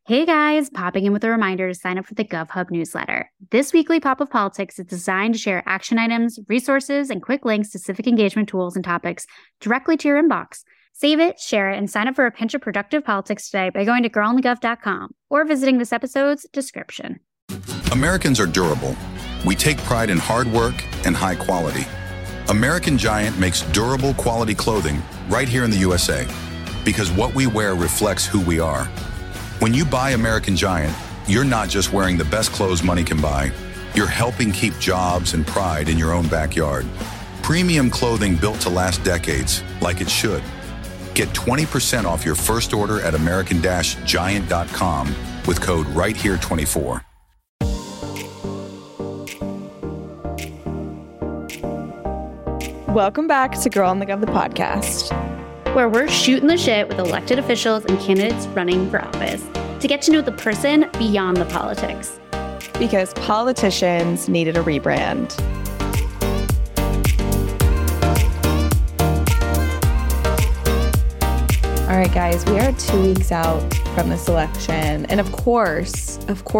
Hey guys, popping in with a reminder to sign up for the GovHub newsletter. This weekly pop of politics is designed to share action items, resources, and quick links to civic engagement tools and topics directly to your inbox. Save it, share it, and sign up for a pinch of productive politics today by going to girlonthegov.com or visiting this episode's description. Americans are durable. We take pride in hard work and high quality. American Giant makes durable quality clothing right here in the USA because what we wear reflects who we are. When you buy American Giant, you're not just wearing the best clothes money can buy. You're helping keep jobs and pride in your own backyard. Premium clothing built to last decades, like it should. Get 20% off your first order at American-Giant.com with code RightHere24. Welcome back to Girl on the Gov, the podcast, where we're shooting the shit with elected officials and candidates running for office to get to know the person beyond the politics. because politicians needed a rebrand. All right, guys, we are 2 weeks out from this election. And of course,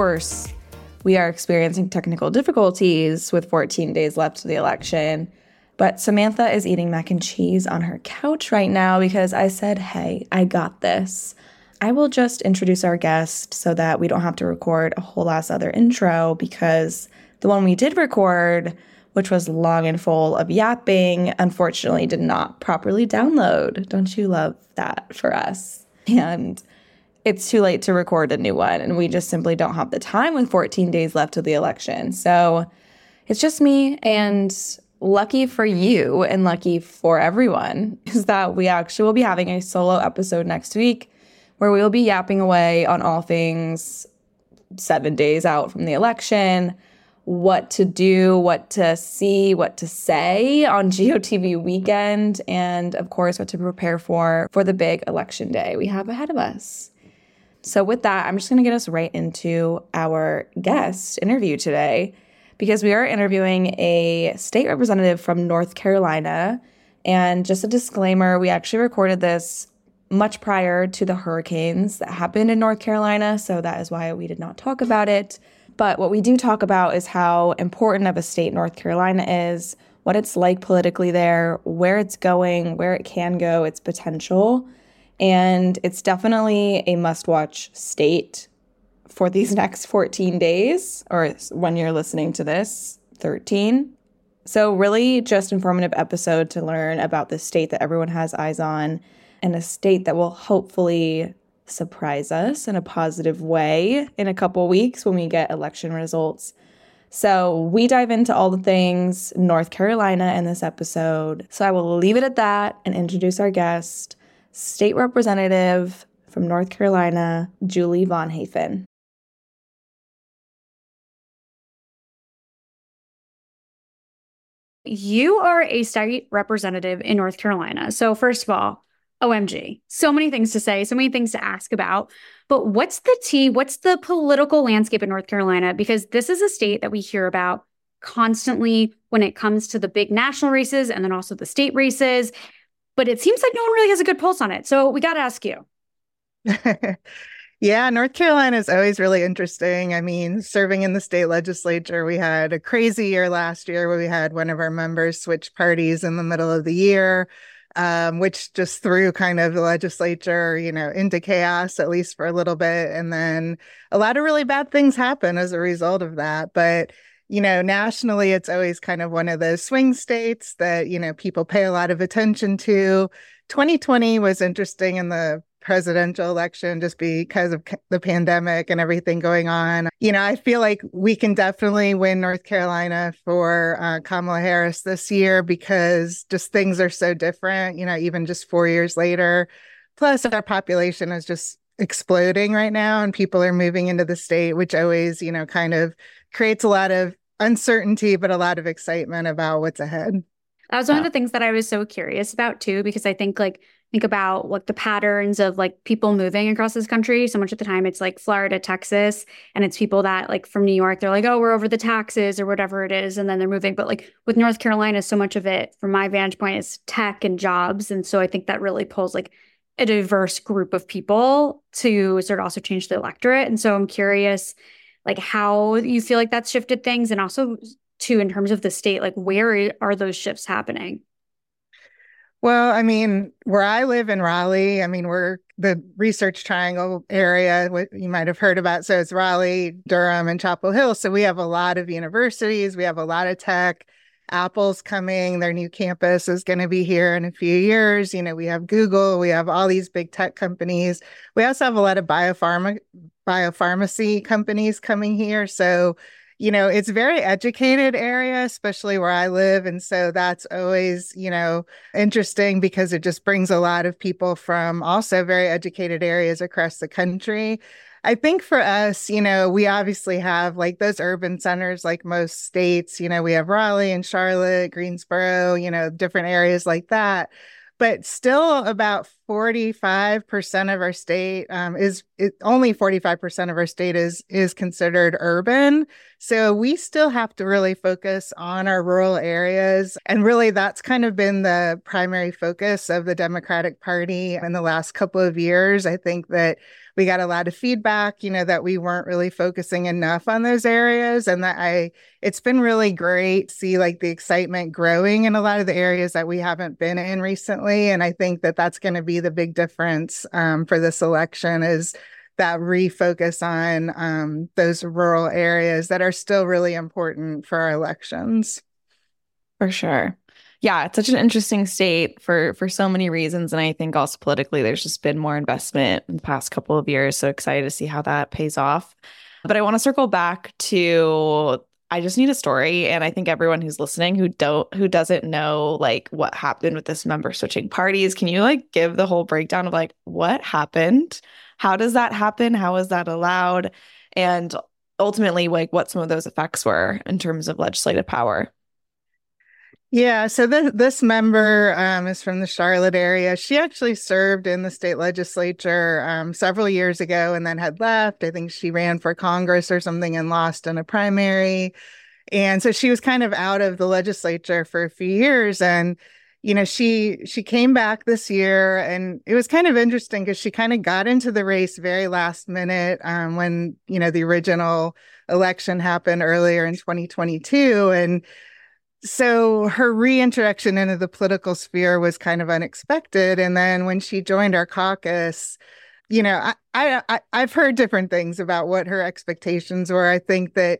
we are experiencing technical difficulties with 14 days left to the election. But Samantha is eating mac and cheese on her couch right now because I said, hey, I got this. I will just introduce our guest so that we don't have to record a whole ass other intro, because the one we did record, which was long and full of yapping, unfortunately did not properly download. Don't you love that for us? And it's too late to record a new one, and we just simply don't have the time with 14 days left to the election. So it's just me, and lucky for you and lucky for everyone is that we actually will be having a solo episode next week where we will be yapping away on all things 7 days out from the election, what to do, what to see, what to say on GOTV weekend, and of course, what to prepare for the big election day we have ahead of us. So with that, I'm just going to get us right into our guest interview today, because we are interviewing a state representative from North Carolina. And just a disclaimer, we actually recorded this much prior to the hurricanes that happened in North Carolina, so that is why we did not talk about it. But what we do talk about is how important of a state North Carolina is, what it's like politically there, where it's going, where it can go, its potential. And it's definitely a must-watch state for these next 14 days, or when you're listening to this, 13. So really just informative episode to learn about the state that everyone has eyes on, and a state that will hopefully surprise us in a positive way in a couple weeks when we get election results. So we dive into all the things North Carolina in this episode. So I will leave it at that and introduce our guest, State Representative from North Carolina, Julie Von Hafen. You are a state representative in North Carolina. So first of all, OMG, so many things to say, so many things to ask about. But what's the tea? What's the political landscape in North Carolina? Because this is a state that we hear about constantly when it comes to the big national races and then also the state races. But it seems like no one really has a good pulse on it. So we got to ask you. Yeah, North Carolina is always really interesting. I mean, serving in the state legislature, we had a crazy year last year where we had one of our members switch parties in the middle of the year, which just threw kind of the legislature, into chaos, at least for a little bit. And then a lot of really bad things happen as a result of that. But, nationally, it's always kind of one of those swing states that, people pay a lot of attention to. 2020 was interesting in the presidential election just because of the pandemic and everything going on. I feel like we can definitely win North Carolina for Kamala Harris this year because just things are so different, even just 4 years later. Plus, our population is just exploding right now and people are moving into the state, which always, kind of creates a lot of uncertainty, but a lot of excitement about what's ahead. That was one of the things that I was so curious about, too, because I think about the patterns of people moving across this country. So much of the time it's Florida, Texas, and it's people that from New York, they're oh, we're over the taxes or whatever it is. And then they're moving. But with North Carolina, so much of it from my vantage point is tech and jobs. And so I think that really pulls a diverse group of people to sort of also change the electorate. And so I'm curious, like, how you feel like that's shifted things, and also too, in terms of the state, like, where are those shifts happening? Well, I mean, where I live in Raleigh, I mean, we're the Research Triangle area, what you might have heard about. So it's Raleigh, Durham, and Chapel Hill. So we have a lot of universities. We have a lot of tech. Apple's coming. Their new campus is going to be here in a few years. You know, we have Google. We have all these big tech companies. We also have a lot of biopharmacy companies coming here. So you know, it's a very educated area, especially where I live. And so that's always, you know, interesting because it just brings a lot of people from also very educated areas across the country. I think for us, you know, we obviously have like those urban centers, like most states, you know, we have Raleigh and Charlotte, Greensboro, you know, different areas like that. But still about 45% of our state only 45% of our state is considered urban. So we still have to really focus on our rural areas. And really that's kind of been the primary focus of the Democratic Party in the last couple of years. I think that we got a lot of feedback, you know, that we weren't really focusing enough on those areas. And it's been really great to see like the excitement growing in a lot of the areas that we haven't been in recently. And I think that that's going to be the big difference for this election is that refocus on those rural areas that are still really important for our elections. For sure. Yeah, it's such an interesting state for so many reasons. And I think also politically, there's just been more investment in the past couple of years. So excited to see how that pays off. But I want to circle back to, I just need a story. And I think everyone who's listening who doesn't know like what happened with this member switching parties, can you like give the whole breakdown of like what happened? How does that happen? How is that allowed? And ultimately, like what some of those effects were in terms of legislative power. Yeah, so this member is from the Charlotte area. She actually served in the state legislature several years ago and then had left. I think she ran for Congress or something and lost in a primary. And so she was kind of out of the legislature for a few years. And, you know, she came back this year, and it was kind of interesting because she kind of got into the race very last minute when, you know, the original election happened earlier in 2022. And so her reintroduction into the political sphere was kind of unexpected. And then when she joined our caucus, you know, I've heard different things about what her expectations were. I think that,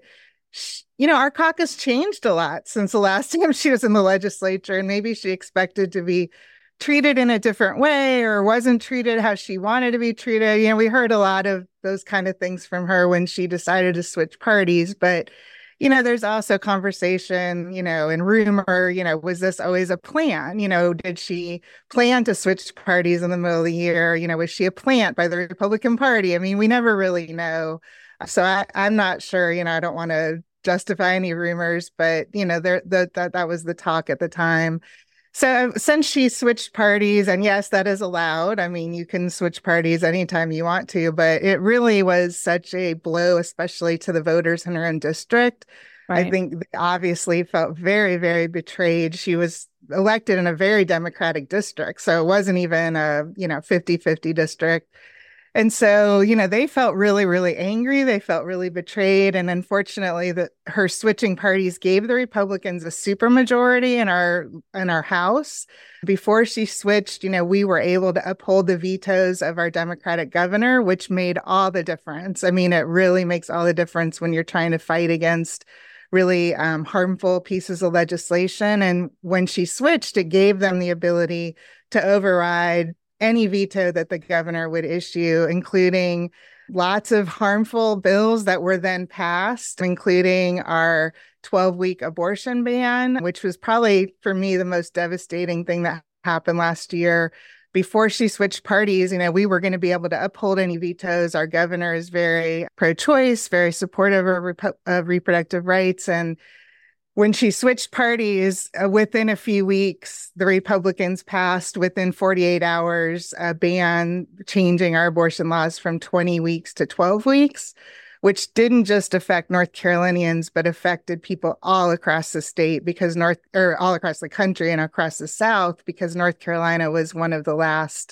you know, our caucus changed a lot since the last time she was in the legislature. And maybe she expected to be treated in a different way or wasn't treated how she wanted to be treated. You know, we heard a lot of those kind of things from her when she decided to switch parties. But you know, there's also conversation, you know, and rumor, you know, was this always a plan? You know, did she plan to switch parties in the middle of the year? You know, was she a plant by the Republican Party? I mean, we never really know. So I'm not sure, you know, I don't want to justify any rumors, but, you know, that was the talk at the time. So since she switched parties, and yes, that is allowed. I mean, you can switch parties anytime you want to, but it really was such a blow, especially to the voters in her own district. Right. I think they obviously felt very, very betrayed. She was elected in a very Democratic district, so it wasn't even a, you know, 50-50 district. And so, you know, they felt really, really angry. They felt really betrayed. And unfortunately, her switching parties gave the Republicans a supermajority in our House. Before she switched, you know, we were able to uphold the vetoes of our Democratic governor, which made all the difference. I mean, it really makes all the difference when you're trying to fight against really harmful pieces of legislation. And when she switched, it gave them the ability to override any veto that the governor would issue, including lots of harmful bills that were then passed, including our 12-week abortion ban, which was probably, for me, the most devastating thing that happened last year. Before she switched parties, you know, we were going to be able to uphold any vetoes. Our governor is very pro-choice, very supportive of reproductive rights. And when she switched parties, within a few weeks, the Republicans passed within 48 hours a ban changing our abortion laws from 20 weeks to 12 weeks, which didn't just affect North Carolinians, but affected people all across the state all across the country and across the South, because North Carolina was one of the last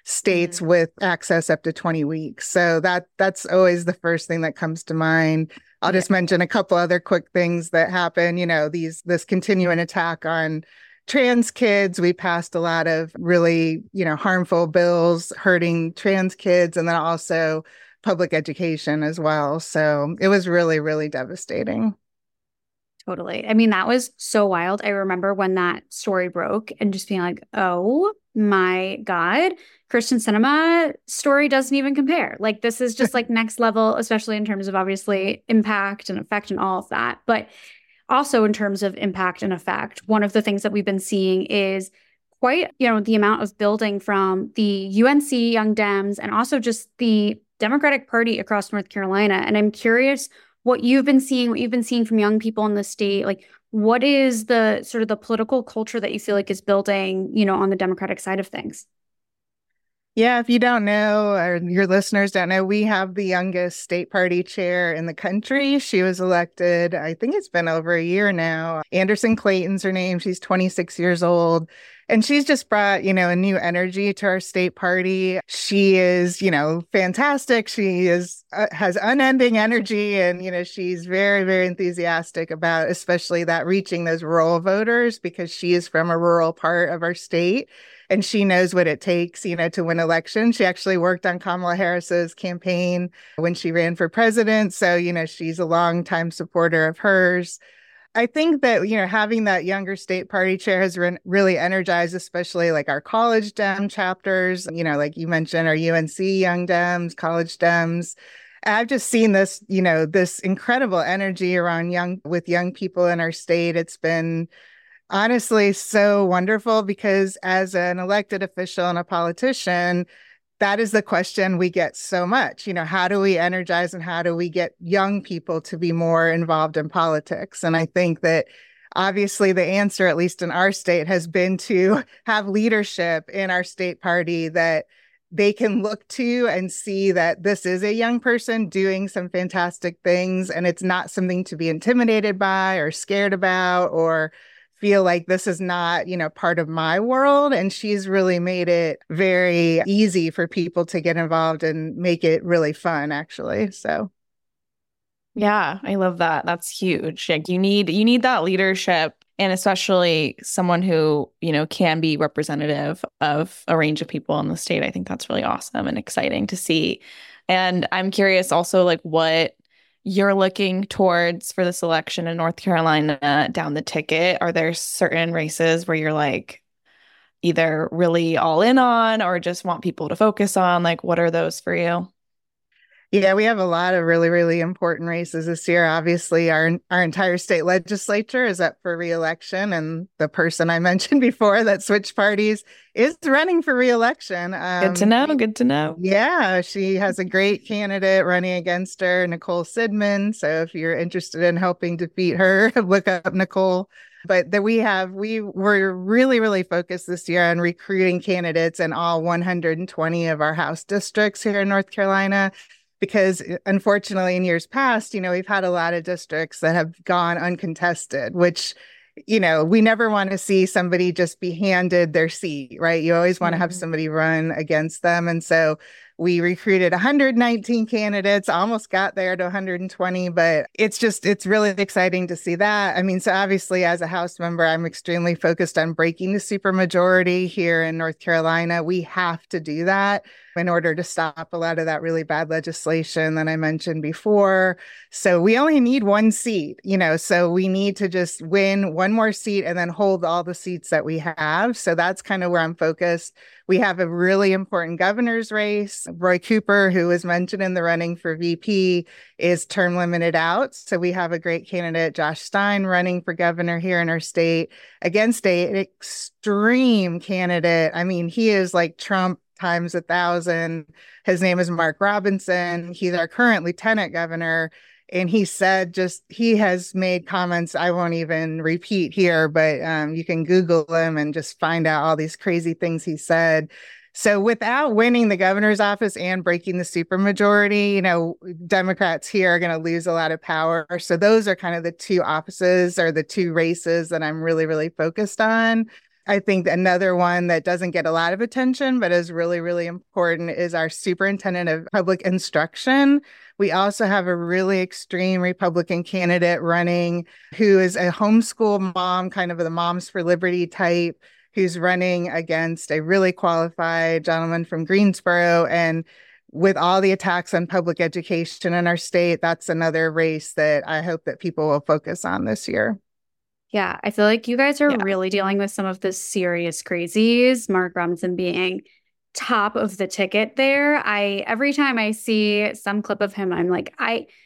states with access up to 20 weeks. So that's always the first thing that comes to mind. I'll just mention a couple other quick things that happen. This continuing attack on trans kids. We passed a lot of really, harmful bills hurting trans kids, and then also public education as well. So it was really, really devastating. Totally. I mean, that was so wild. I remember when that story broke and just being like, oh my God, Kyrsten Sinema story doesn't even compare. Like, this is just like next level, especially in terms of obviously impact and effect and all of that. But also in terms of impact and effect, one of the things that we've been seeing is quite, the amount of building from the UNC Young Dems and also just the Democratic Party across North Carolina. And I'm curious what you've been seeing from young people in the state. Like, what is the sort of the political culture that you feel like is building, on the Democratic side of things? Yeah, if you don't know, or your listeners don't know, we have the youngest state party chair in the country. She was elected, I think it's been over a year now. Anderson Clayton's her name. She's 26 years old. And she's just brought, a new energy to our state party. She is, fantastic. She has unending energy, and, she's very, very enthusiastic about especially that reaching those rural voters, because she is from a rural part of our state and she knows what it takes, to win elections. She actually worked on Kamala Harris's campaign when she ran for president. So, she's a longtime supporter of hers. I think that, having that younger state party chair has really energized, especially like our college Dem chapters, like you mentioned, our UNC Young Dems, college Dems. I've just seen this, this incredible energy around young people in our state. It's been honestly so wonderful, because as an elected official and a politician, that is the question we get so much. How do we energize and how do we get young people to be more involved in politics? And I think that obviously the answer, at least in our state, has been to have leadership in our state party that they can look to and see that this is a young person doing some fantastic things, and it's not something to be intimidated by or scared about or feel like this is not, part of my world. And she's really made it very easy for people to get involved and make it really fun, actually. So. Yeah, I love that. That's huge. Like, you need that leadership, and especially someone who, can be representative of a range of people in the state. I think that's really awesome and exciting to see. And I'm curious also, like, what you're looking towards for this election in North Carolina down the ticket. Are there certain races where you're like either really all in on or just want people to focus on? Like, what are those for you? Yeah, we have a lot of really, really important races this year. Obviously, our entire state legislature is up for re-election, and the person I mentioned before that switched parties is running for re-election. Good to know. Good to know. Yeah, she has a great candidate running against her, Nicole Sidman. So if you're interested in helping defeat her, look up Nicole. But that we're really, really focused this year on recruiting candidates in all 120 of our House districts here in North Carolina. Because unfortunately, in years past, we've had a lot of districts that have gone uncontested, which, we never want to see somebody just be handed their seat, right? You always want to have somebody run against them. And so we recruited 119 candidates, almost got there to 120, but it's really exciting to see that. I mean, so obviously as a House member, I'm extremely focused on breaking the supermajority here in North Carolina. We have to do that in order to stop a lot of that really bad legislation that I mentioned before. So we only need one seat, so we need to just win one more seat and then hold all the seats that we have. So that's kind of where I'm focused. We have a really important governor's race. Roy Cooper, who was mentioned in the running for VP, is term limited out. So we have a great candidate, Josh Stein, running for governor here in our state against an extreme candidate. I mean, he is like Trump times 1,000. His name is Mark Robinson. He's our current lieutenant governor. And he has made comments I won't even repeat here, but you can Google him and just find out all these crazy things he said. So without winning the governor's office and breaking the supermajority, Democrats here are going to lose a lot of power. So those are kind of the two offices or the two races that I'm really, really focused on. I think another one that doesn't get a lot of attention, but is really, really important is our superintendent of public instruction. We also have a really extreme Republican candidate running who is a homeschool mom, kind of the Moms for Liberty type, who's running against a really qualified gentleman from Greensboro. And with all the attacks on public education in our state, that's another race that I hope that people will focus on this year. Yeah, I feel like you guys are really dealing with some of the serious crazies, Mark Robinson being top of the ticket there. Every time I see some clip of him, I'm like,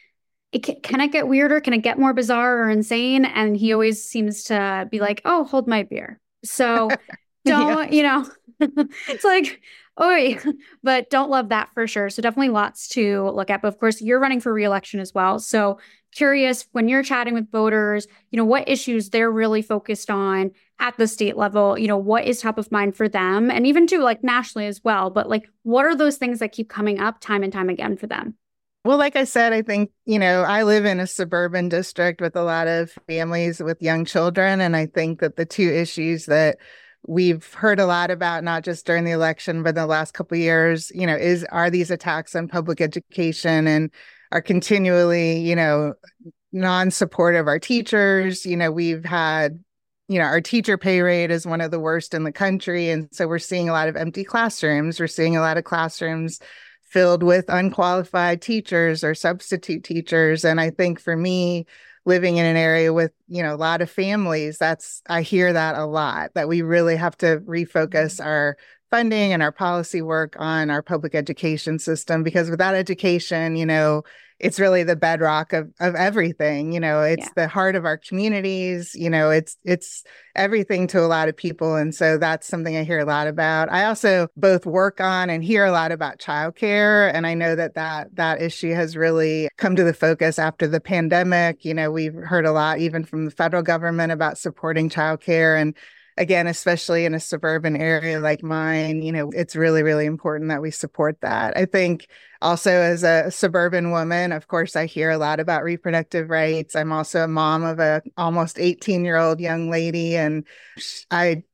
can it get weirder? Can it get more bizarre or insane? And he always seems to be like, oh, hold my beer. So don't, it's like, oh, but don't love that for sure. So definitely lots to look at. But of course, you're running for re-election as well. So curious, when you're chatting with voters, what issues they're really focused on at the state level, what is top of mind for them, and even too, like nationally as well. But like, what are those things that keep coming up time and time again for them? Well, like I said, I think, I live in a suburban district with a lot of families with young children. And I think that the two issues that we've heard a lot about, not just during the election, but in the last couple of years, are these attacks on public education and are continually, non-support of our teachers. We've had, our teacher pay rate is one of the worst in the country. And so we're seeing a lot of empty classrooms. We're seeing a lot of classrooms filled with unqualified teachers or substitute teachers. And I think for me, living in an area with, a lot of families, I hear that a lot, that we really have to refocus our funding and our policy work on our public education system, because without education, it's really the bedrock of everything. It's the heart of our communities. It's everything to a lot of people. And so that's something I hear a lot about. I also both work on and hear a lot about childcare. And I know that issue has really come to the focus after the pandemic. We've heard a lot, even from the federal government, about supporting childcare. And again, especially in a suburban area like mine, it's really, really important that we support that. I think also as a suburban woman, of course, I hear a lot about reproductive rights. I'm also a mom of a almost 18-year-old young lady. And I'm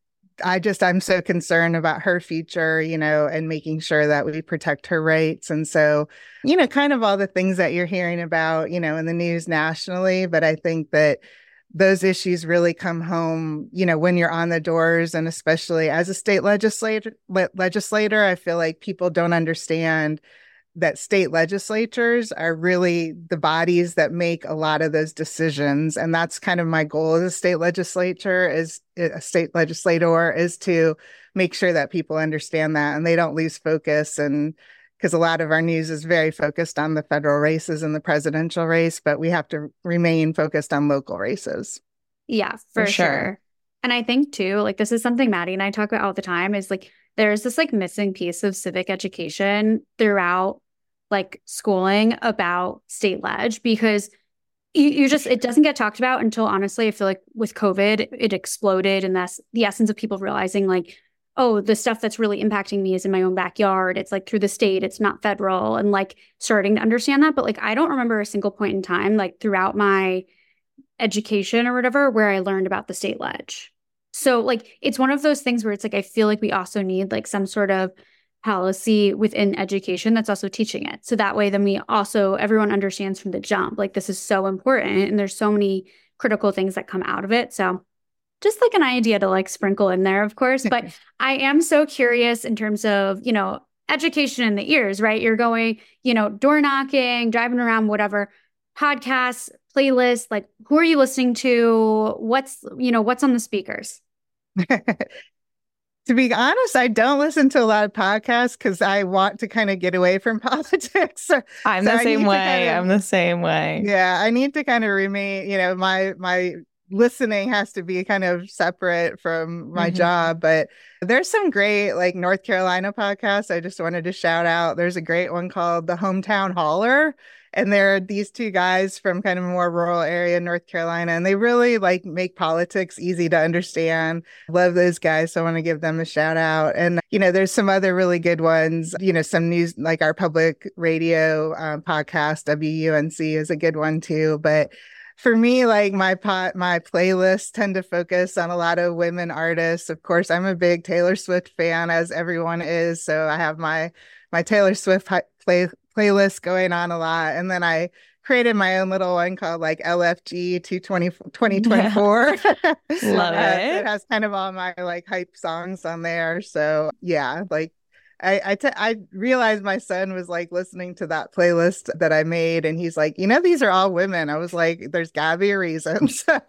so concerned about her future, and making sure that we protect her rights. And so, kind of all the things that you're hearing about, in the news nationally. But I think that those issues really come home, when you're on the doors, and especially as a state legislator, I feel like people don't understand that state legislatures are really the bodies that make a lot of those decisions. And that's kind of my goal as a state legislator, is to make sure that people understand that and they don't lose focus. And because a lot of our news is very focused on the federal races and the presidential race, but we have to remain focused on local races. Yeah, for sure. And I think too, like, this is something Maddie and I talk about all the time, is like, there's this like missing piece of civic education throughout like schooling about state ledge, because it doesn't get talked about until, honestly, I feel like with COVID, it exploded. And that's the essence of people realizing like, oh, the stuff that's really impacting me is in my own backyard. It's like through the state, it's not federal, and like starting to understand that. But like, I don't remember a single point in time, like throughout my education or whatever, where I learned about the state ledge. So like, it's one of those things where it's like, I feel like we also need like some sort of policy within education that's also teaching it. So that way, then everyone understands from the jump, like, this is so important. And there's so many critical things that come out of it. So just like an idea to like sprinkle in there, of course. But I am so curious in terms of, education in the ears, right? You're going, door knocking, driving around, whatever, podcasts, playlists, like, who are you listening to? What's on the speakers? To be honest, I don't listen to a lot of podcasts because I want to kind of get away from politics. I'm the same way. Yeah, I need to kind of remain, my listening has to be kind of separate from my job. But there's some great like North Carolina podcasts I just wanted to shout out. There's a great one called The Hometown Hauler. And there are these two guys from kind of a more rural area in North Carolina, and they really like make politics easy to understand. Love those guys. So I want to give them a shout out. And, there's some other really good ones, some news, like our public radio podcast, WUNC is a good one too. But For me, like my playlists tend to focus on a lot of women artists. Of course, I'm a big Taylor Swift fan, as everyone is. So I have my Taylor Swift playlist going on a lot. And then I created my own little one called like LFG 2024. Love it. It has kind of all my like hype songs on there. So yeah, like I realized my son was like listening to that playlist that I made, and he's like, these are all women. I was like, there's gotta be a reason. So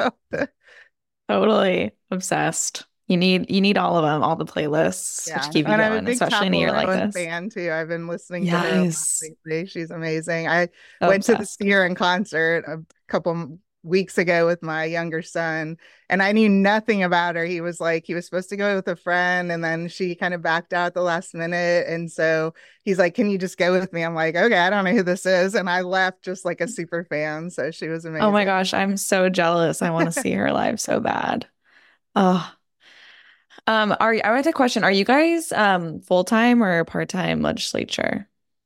Totally obsessed. You need all of them, all the playlists to keep you going, especially in a year like this. Fan too. I've been listening to her a lot lately. She's amazing. I went to the Spear in concert a couple weeks ago with my younger son, and I knew nothing about her. He was supposed to go with a friend, and then she kind of backed out at the last minute, and so he's like, can you just go with me? I'm like, okay, I don't know who this is, and I left just like a super fan. So she was amazing. Oh my gosh, I'm so jealous. I want to see her live so bad. Oh, I want to question, are you guys full-time or part-time legislature?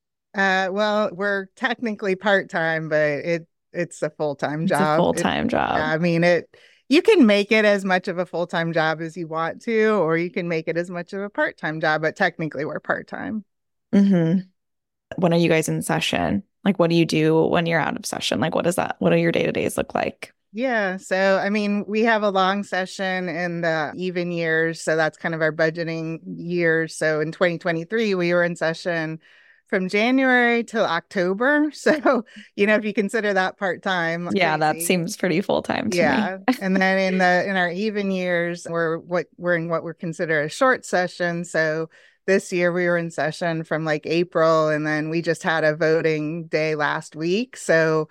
Well, we're technically part-time, but it's a full-time job. It's a full-time job. I mean, you can make it as much of a full-time job as you want to, or you can make it as much of a part-time job, but technically we're part-time. Mm-hmm. When are you guys in session? Like, what do you do when you're out of session? Like, what do your day-to-days look like? Yeah. So, I mean, we have a long session in the even years. So that's kind of our budgeting years. So in 2023, we were in session from January till October. So, if you consider that part-time. Yeah, that seems pretty full-time to me. And then in our even years, we're in what we're considered a short session. So this year we were in session from like April, and then we just had a voting day last week. So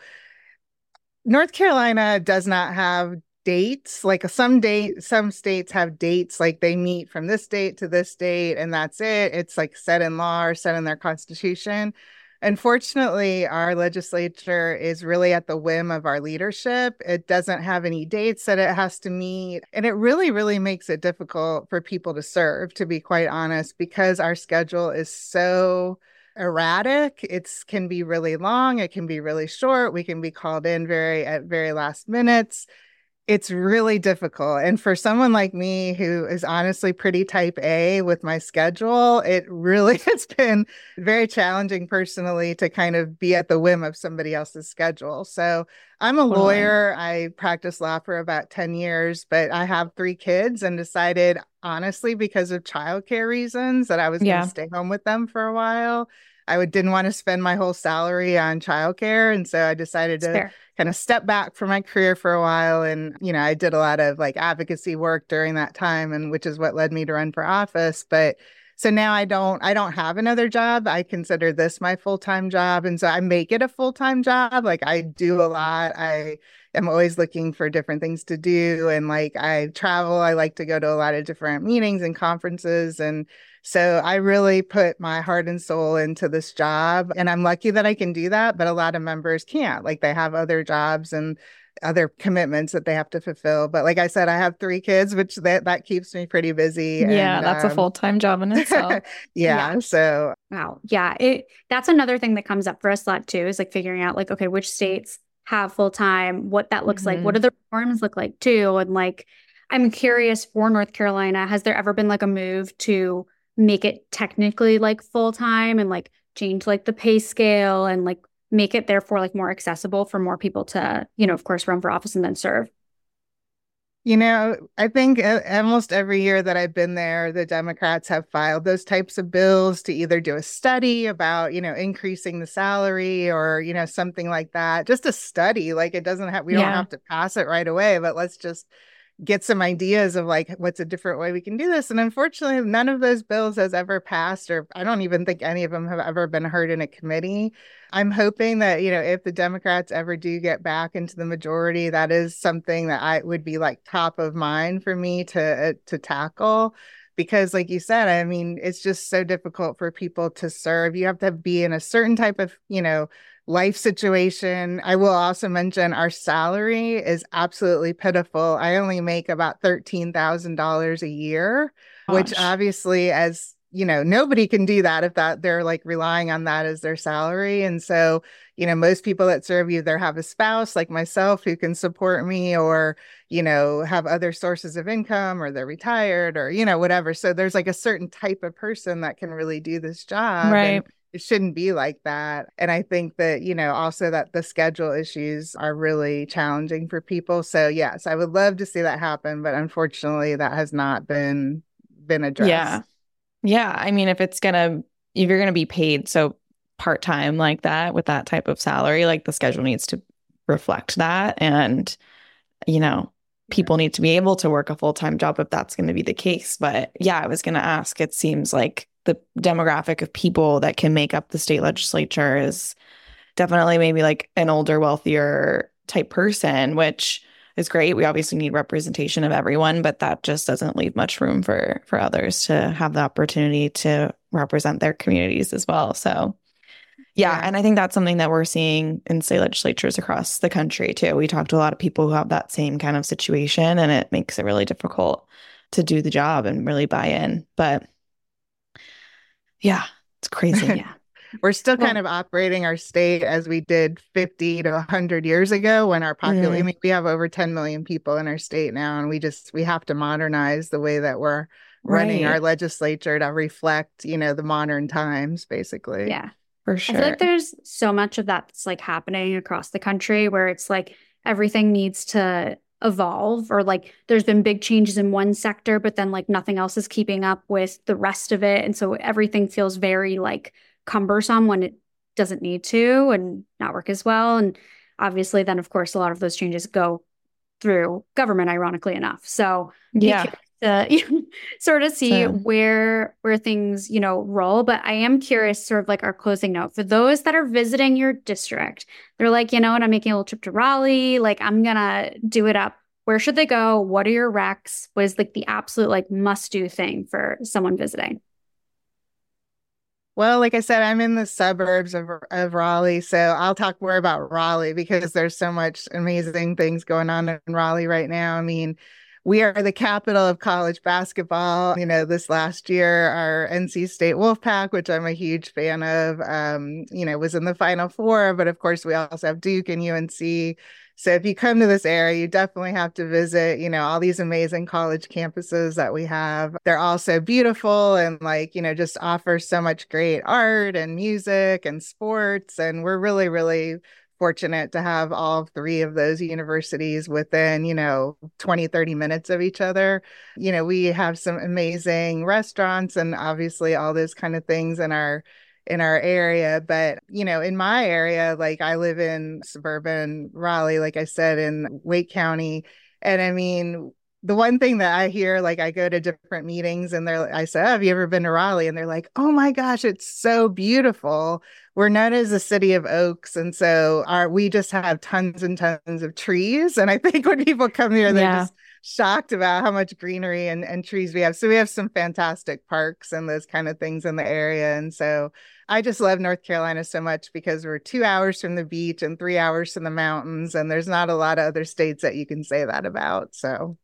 North Carolina does not have dates. Like some states have dates, like they meet from this date to this date, and that's it. It's like set in law or set in their constitution. Unfortunately, our legislature is really at the whim of our leadership. It doesn't have any dates that it has to meet. And it really, really makes it difficult for people to serve, to be quite honest, because our schedule is so erratic. It can be really long. It can be really short. We can be called in at very last minutes. It's really difficult. And for someone like me who is honestly pretty type A with my schedule, it really has been very challenging personally to kind of be at the whim of somebody else's schedule. So I'm a lawyer. I practiced law for about 10 years, but I have 3 kids and decided, honestly, because of childcare reasons, that I was going to stay home with them for a while. I didn't want to spend my whole salary on childcare. And so I decided to kind of step back from my career for a while. And, I did a lot of like advocacy work during that time, and which is what led me to run for office. But so now I don't have another job. I consider this my full-time job. And so I make it a full-time job. Like I do a lot. I am always looking for different things to do. And like I travel, I like to go to a lot of different meetings and conferences. And so I really put my heart and soul into this job, and I'm lucky that I can do that, but a lot of members can't. Like they have other jobs and other commitments that they have to fulfill. But like I said, I have 3 kids, which that keeps me pretty busy. Yeah, and that's a full-time job in itself. Yeah. So wow. Yeah. That's another thing that comes up for us a lot too, is like figuring out like, okay, which states have full-time, what that looks like, what do the reforms look like too? And like, I'm curious for North Carolina, has there ever been like a move to make it technically like full-time and like change like the pay scale and like make it therefore like more accessible for more people to, of course, run for office and then serve? I think almost every year that I've been there, the Democrats have filed those types of bills to either do a study about, increasing the salary or, something like that. Just a study. Like it doesn't have, we don't have to pass it right away, but let's just get some ideas of like what's a different way we can do this. And unfortunately, none of those bills has ever passed, or I don't even think any of them have ever been heard in a committee. I'm hoping that, if the Democrats ever do get back into the majority, that is something that I would be like top of mind for me to tackle. Because like you said, I mean, it's just so difficult for people to serve. You have to be in a certain type of, life situation. I will also mention our salary is absolutely pitiful. I only make about $13,000 a year, which obviously, as nobody can do that if that they're like relying on that as their salary. And so, most people that serve you either have a spouse like myself who can support me, or, have other sources of income, or they're retired, or, whatever. So there's like a certain type of person that can really do this job. Right. And it shouldn't be like that. And I think that, also that the schedule issues are really challenging for people. So yes, I would love to see that happen, but unfortunately that has not been addressed. Yeah. Yeah. I mean, if you're going to be paid so part-time like that with that type of salary, like the schedule needs to reflect that. And, people need to be able to work a full-time job if that's going to be the case. But yeah, I was going to ask, it seems like the demographic of people that can make up the state legislature is definitely maybe like an older, wealthier type person, which is great. We obviously need representation of everyone, but that just doesn't leave much room for others to have the opportunity to represent their communities as well. So yeah. And I think that's something that we're seeing in state legislatures across the country too. We talk to a lot of people who have that same kind of situation, and it makes it really difficult to do the job and really buy in. But yeah, it's crazy. Yeah. We're still kind of operating our state as we did 50 to 100 years ago when our population, I mean, we have over 10 million people in our state now, and we have to modernize the way that we're running our legislature to reflect, the modern times, basically. Yeah. For sure. I feel like there's so much of that that's like happening across the country where it's like everything needs to evolve, or like there's been big changes in one sector, but then like nothing else is keeping up with the rest of it. And so everything feels very like cumbersome when it doesn't need to and not work as well. And obviously then of course a lot of those changes go through government, ironically enough. So yeah, to sort of see where things, roll. But I am curious, sort of like our closing note, for those that are visiting your district, they're like, you know what, I'm making a little trip to Raleigh, like I'm gonna do it up. Where should they go? What are your recs? What is like the absolute like must-do thing for someone visiting? Well, like I said, I'm in the suburbs of Raleigh, so I'll talk more about Raleigh because there's so much amazing things going on in Raleigh right now. I mean, we are the capital of college basketball. This last year, our NC State Wolfpack, which I'm a huge fan of, was in the Final Four. But of course, we also have Duke and UNC. So if you come to this area, you definitely have to visit, all these amazing college campuses that we have. They're all so beautiful and just offer so much great art and music and sports. And we're really, really fortunate to have all three of those universities within, 20, 30 minutes of each other. We have some amazing restaurants and obviously all those kind of things in our area. But, in my area, like I live in suburban Raleigh, like I said, in Wake County. And I mean, the one thing that I hear, like I go to different meetings and I say, have you ever been to Raleigh? And they're like, oh my gosh, it's so beautiful. We're known as the city of oaks. And so we just have tons and tons of trees. And I think when people come here, they're just shocked about how much greenery and trees we have. So we have some fantastic parks and those kind of things in the area. And so I just love North Carolina so much because we're 2 hours from the beach and 3 hours from the mountains. And there's not a lot of other states that you can say that about. So.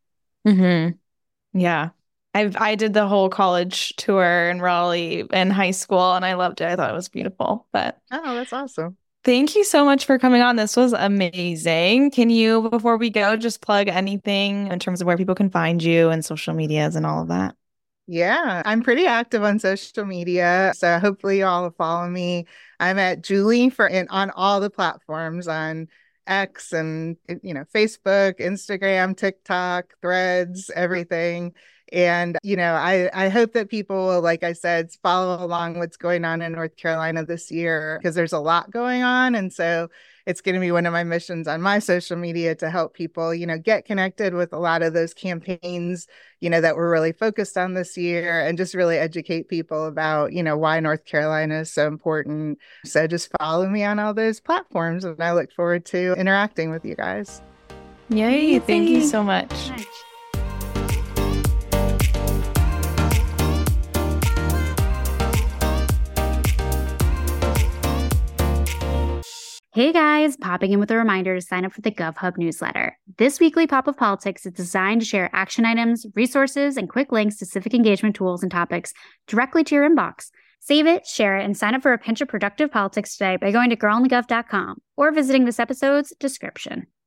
Yeah. I did the whole college tour in Raleigh in high school and I loved it. I thought it was beautiful. But oh, that's awesome. Thank you so much for coming on. This was amazing. Can you, before we go, just plug anything in terms of where people can find you and social medias and all of that? Yeah, I'm pretty active on social media. So hopefully you all will follow me. I'm at Julie on all the platforms on X and, Facebook, Instagram, TikTok, Threads, everything. And, I hope that people will, like I said, follow along what's going on in North Carolina this year because there's a lot going on. And so it's going to be one of my missions on my social media to help people, get connected with a lot of those campaigns, that we're really focused on this year and just really educate people about, why North Carolina is so important. So just follow me on all those platforms and I look forward to interacting with you guys. Yay. Thank you so much. Nice. Hey guys, popping in with a reminder to sign up for the GovHub newsletter. This weekly Pop of Politics is designed to share action items, resources, and quick links to civic engagement tools and topics directly to your inbox. Save it, share it, and sign up for a pinch of productive politics today by going to girlinthegov.com or visiting this episode's description.